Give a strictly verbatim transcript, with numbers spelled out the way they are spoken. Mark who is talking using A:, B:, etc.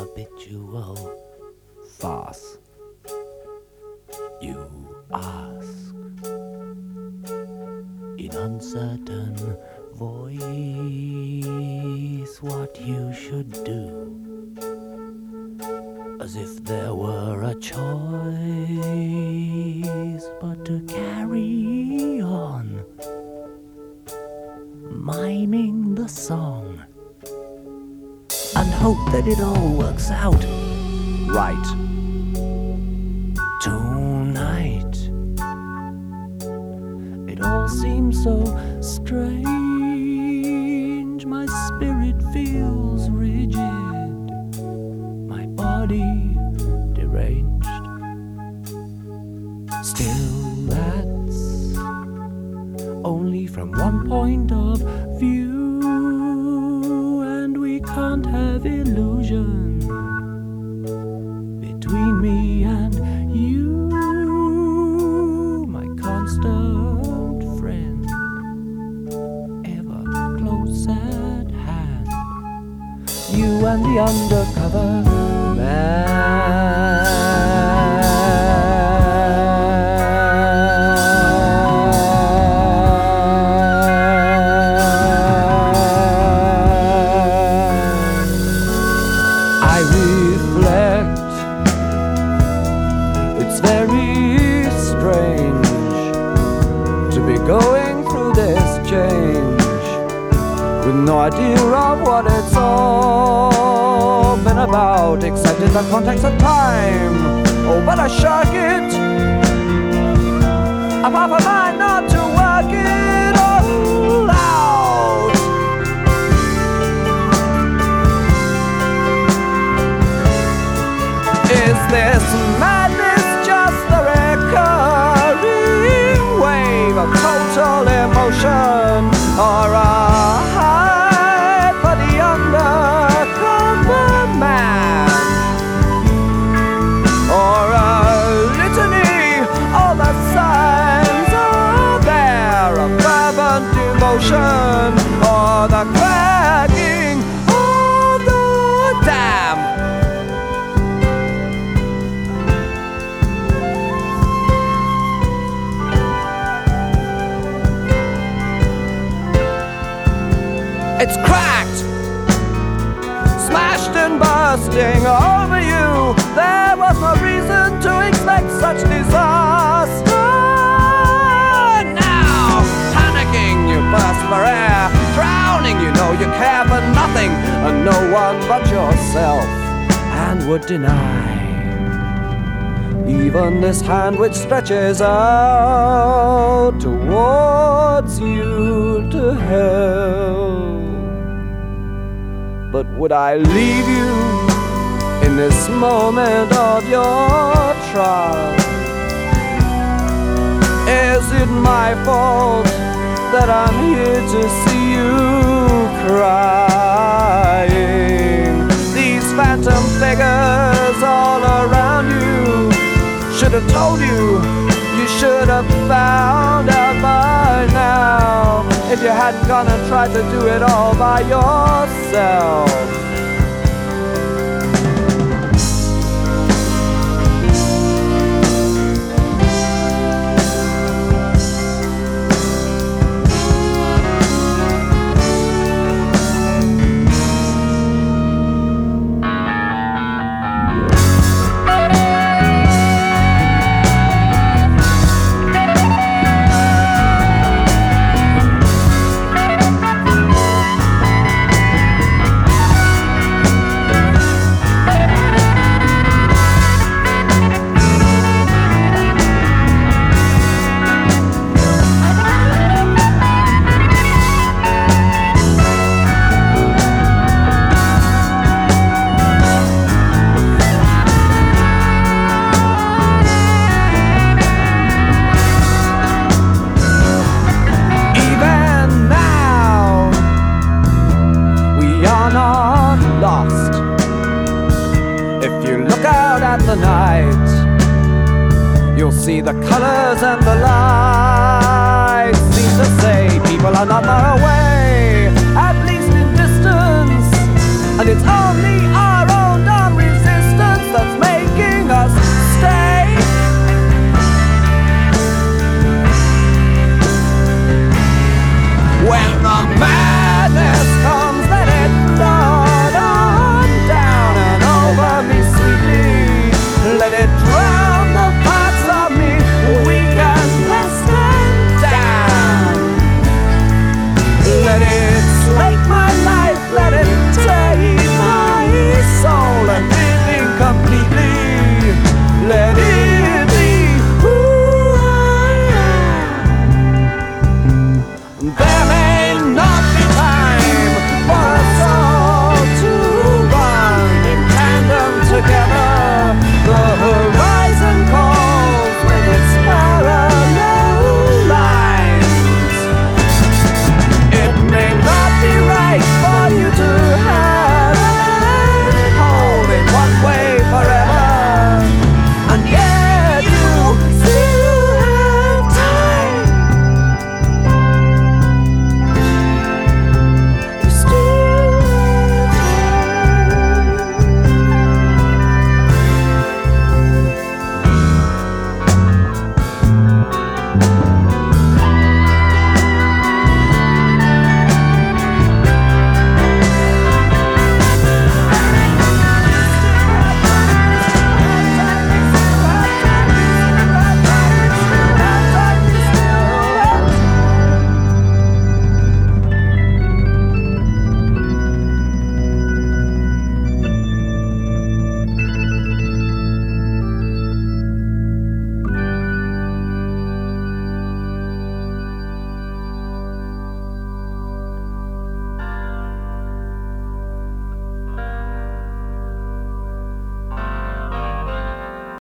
A: habitual farce. You ask in uncertain voice what you should do, as if there were a choice but to carry on, miming the song and hope that it all works out right tonight. It all seems so strange. My spirit feels rigid, my body deranged. Still, that's only from one point of view, and we can't have illusion between me and you, my constant friend, ever close at hand. You and the undercover man. I reflect, it's very strange to be going through this change with no idea of what it's all been about, except in the context of time. Oh, but I shirk it, I'm half a mind not to work it all out. Is this madness just the recurring wave of total emotion, or a high for the undercover man, or a litany? All the signs are there of fervent devotion, or the cracking of the dam. It's cracked, smashed and bursting over you. There was no reason to expect such disaster. Now, panicking, you burst for air. Drowning, you know you care for nothing and no one but yourself, and would deny even this hand which stretches out towards you to help. But would I leave you in this moment of your trial? Is it my fault that I'm here to see you crying? These phantom figures all around you should have told you, you should have found out by now, if you hadn't gone and tried to do it all by yourself. The night, you'll see the colors and the lights seem to say people are not far away, at least in distance, and it's only us.